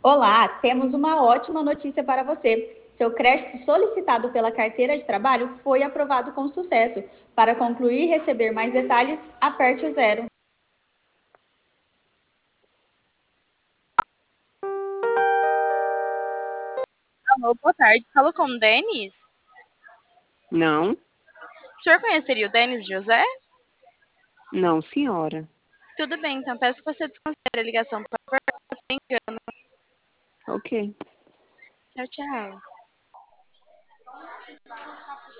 Olá, temos uma ótima notícia para você. Seu crédito solicitado pela carteira de trabalho foi aprovado com sucesso. Para concluir e receber mais detalhes, aperte o zero. Alô, boa tarde. Falo com o Denis? Não, O senhor conheceria o Denis José? não, senhora. Tudo bem, então peço que você desconsidere a ligação, por favor. Sem engano. Ok. Tchau, tchau.